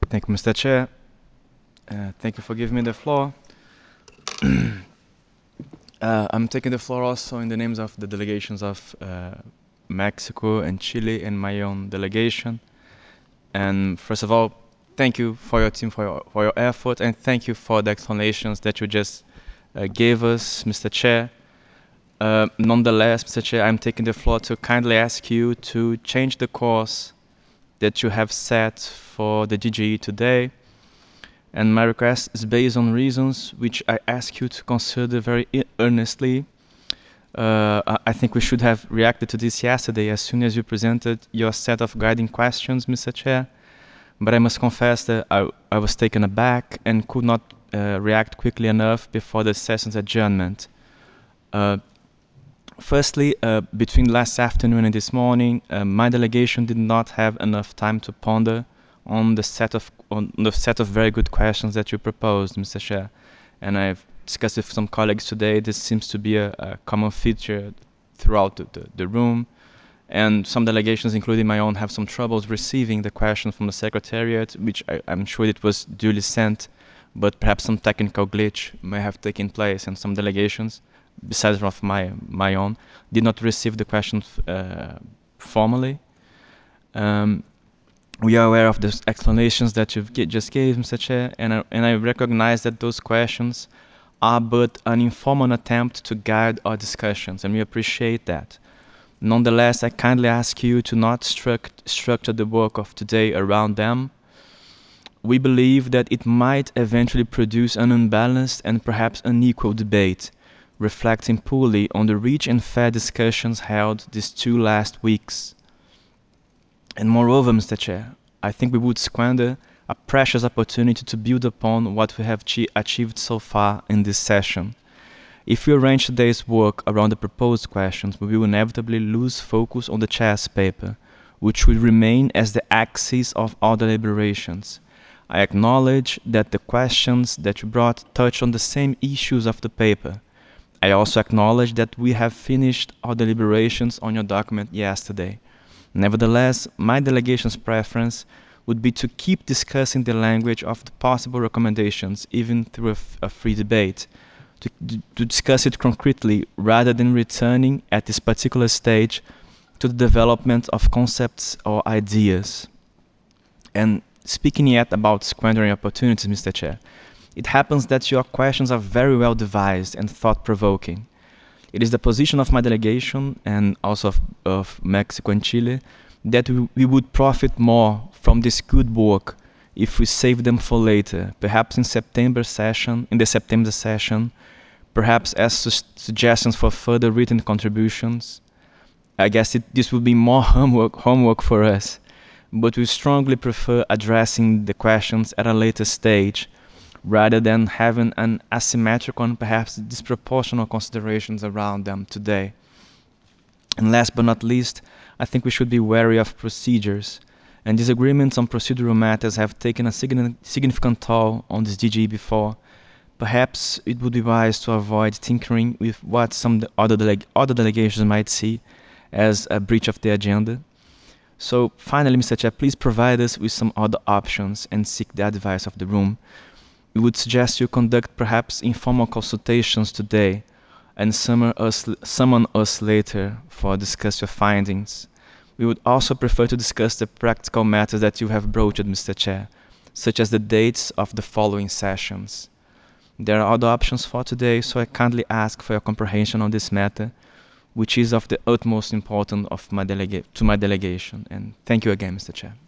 Thank you, Mr. Chair. Thank you for giving me the floor. I'm taking the floor also in the names of the delegations of Mexico and Chile and my own delegation. And first of all, thank you for your team for your effort, and thank you for the explanations that you just gave us, Mr. Chair. Nonetheless, Mr. Chair, I'm taking the floor to kindly ask you to change the course that you have set for the DGE today. And my request is based on reasons which I ask you to consider very earnestly. I think we should have reacted to this yesterday as soon as you presented your set of guiding questions, Mr. Chair. But I must confess that I was taken aback and could not react quickly enough before the session's adjournment. Uh, Firstly, between last afternoon and this morning, my delegation did not have enough time to ponder on the set of very good questions that you proposed, Mr. Chair. And I've discussed with some colleagues today. This seems to be a common feature throughout the room. And some delegations, including my own, have some troubles receiving the question from the Secretariat, which I'm sure it was duly sent, but perhaps some technical glitch may have taken place, and some delegations, besides of my own, did not receive the questions formally. Um, we are aware of the explanations that you've just gave, Mr. Chair, and I recognize that those questions are but an informal attempt to guide our discussions, and we appreciate that. Nonetheless, I kindly ask you to not structure the work of today around them. We believe that it might eventually produce an unbalanced and perhaps unequal debate, reflecting poorly on the rich and fair discussions held these 2 last weeks. And moreover, Mr. Chair, I think we would squander a precious opportunity to build upon what we have achieved so far in this session. If we arrange today's work around the proposed questions, we will inevitably lose focus on the chess paper, which will remain as the axis of our deliberations. I acknowledge that the questions that you brought touch on the same issues of the paper. I also acknowledge that we have finished our deliberations on your document yesterday. Nevertheless, my delegation's preference would be to keep discussing the language of the possible recommendations, even through a free debate, to discuss it concretely rather than returning at this particular stage to the development of concepts or ideas. And speaking yet about squandering opportunities, Mr. Chair, it happens that your questions are very well devised and thought-provoking. It is the position of my delegation and also of Mexico and Chile that we would profit more from this good work if we save them for later, perhaps in the September session, perhaps as suggestions for further written contributions. I guess this will be more homework for us, but we strongly prefer addressing the questions at a later stage rather than having an asymmetrical and perhaps disproportional considerations around them today. And last but not least, I think we should be wary of procedures, and disagreements on procedural matters have taken a significant toll on this DG before. Perhaps it would be wise to avoid tinkering with what some other delegations might see as a breach of the agenda. So finally, Mr. Chair, please provide us with some other options and seek the advice of the room. We would suggest you conduct perhaps informal consultations today and summon us later for discuss your findings. We would also prefer to discuss the practical matters that you have broached, Mr. Chair, such as the dates of the following sessions. There are other options for today, so I kindly ask for your comprehension on this matter, which is of the utmost importance to my delegation. And thank you again, Mr. Chair.